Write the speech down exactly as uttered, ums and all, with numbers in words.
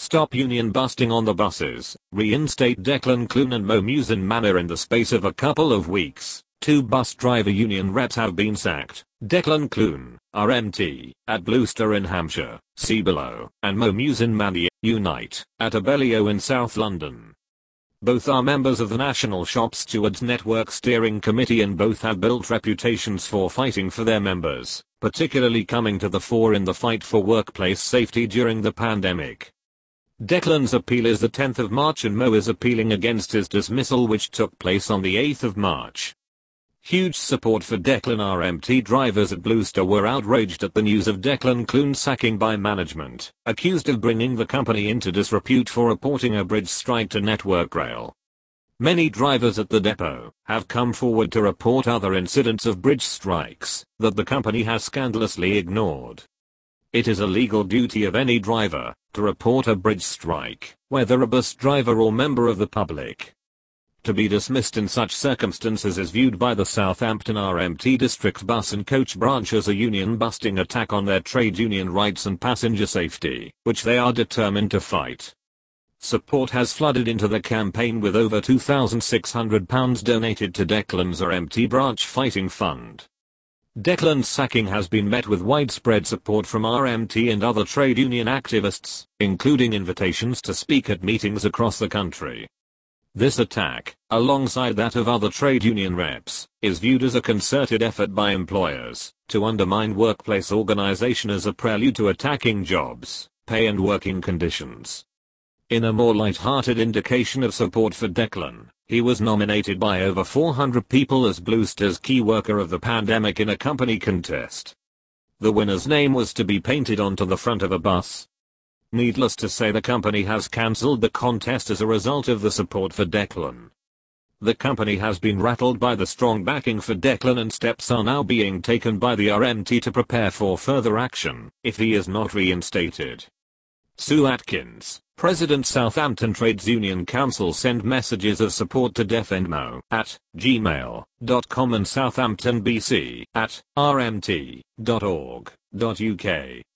Stop union busting on the buses. Reinstate Declan Clune and Mo Musin Manor in the space of a couple of weeks. Two bus driver union reps have been sacked. Declan Clune, R M T, at Bluester in Hampshire, see below, and Mo Musin Manor, Unite, at Abellio in South London. Both are members of the National Shop Stewards Network Steering Committee and both have built reputations for fighting for their members, particularly coming to the fore in the fight for workplace safety during the pandemic. Declan's appeal is the tenth of March and Mo is appealing against his dismissal, which took place on the eighth of March. Huge support for Declan. R M T drivers at Bluester were outraged at the news of Declan Clune's sacking by management, accused of bringing the company into disrepute for reporting a bridge strike to Network Rail. Many drivers at the depot have come forward to report other incidents of bridge strikes that the company has scandalously ignored. It is a legal duty of any driver to report a bridge strike, whether a bus driver or member of the public. To be dismissed in such circumstances is viewed by the Southampton R M T district bus and coach branch as a union-busting attack on their trade union rights and passenger safety, which they are determined to fight. Support has flooded into the campaign with over two thousand six hundred pounds donated to Declan's R M T branch fighting fund. Declan's sacking has been met with widespread support from R M T and other trade union activists, including invitations to speak at meetings across the country. This attack, alongside that of other trade union reps, is viewed as a concerted effort by employers to undermine workplace organization as a prelude to attacking jobs, pay and working conditions. In a more light-hearted indication of support for Declan, he was nominated by over four hundred people as Bluester's Key Worker of the Pandemic in a company contest. The winner's name was to be painted onto the front of a bus. Needless to say, the company has cancelled the contest as a result of the support for Declan. The company has been rattled by the strong backing for Declan and steps are now being taken by the R M T to prepare for further action if he is not reinstated. Sue Atkins, President Southampton Trades Union Council, send messages of support to defendmo at gmail dot com and southamptonbc at r m t dot org dot u k.